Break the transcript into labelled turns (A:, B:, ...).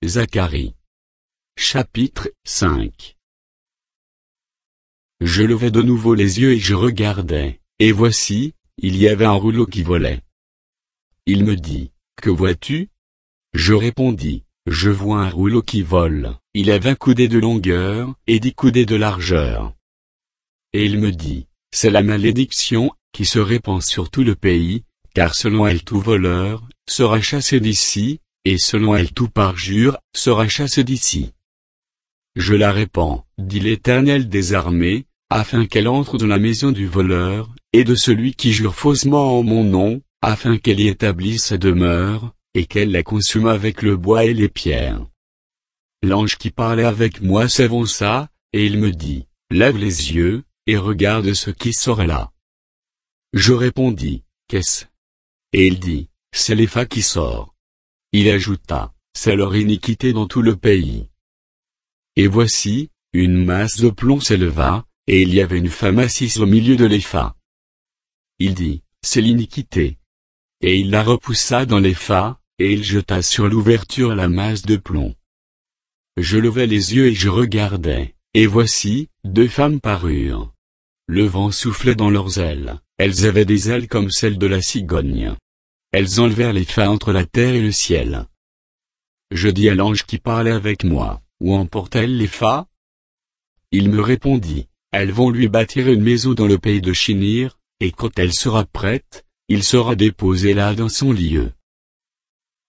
A: Zacharie. Chapitre 5. Je levai de nouveau les yeux et je regardai, et voici, il y avait un rouleau qui volait. Il me dit, que vois-tu? Je répondis, je vois un rouleau qui vole, il a 20 coudées de longueur et 10 coudées de largeur. Et il me dit, c'est la malédiction, qui se répand sur tout le pays, car selon elle tout voleur, sera chassé d'ici, et selon elle tout parjure, sera chassé d'ici. Je la répands, dit l'Éternel des armées, afin qu'elle entre dans la maison du voleur, et de celui qui jure faussement en mon nom, afin qu'elle y établisse sa demeure, et qu'elle la consume avec le bois et les pierres. L'ange qui parlait avec moi s'avança, et il me dit, lève les yeux, et regarde ce qui sort là. Je répondis, qu'est-ce? Et il dit, c'est l'épha qui sort. Il ajouta, c'est leur iniquité dans tout le pays. Et voici, une masse de plomb s'éleva, et il y avait une femme assise au milieu de l'épha. Il dit, c'est l'iniquité. Et il la repoussa dans l'épha, et il jeta sur l'ouverture la masse de plomb. Je levai les yeux et je regardai, et voici, 2 femmes parurent. Le vent soufflait dans leurs ailes, elles avaient des ailes comme celles de la cigogne. Elles enlevèrent l'épha entre la terre et le ciel. Je dis à l'ange qui parlait avec moi, où emportent-elles l'épha? Il me répondit, elles vont lui bâtir une maison dans le pays de Shinir, et quand elle sera prête, il sera déposé là dans son lieu.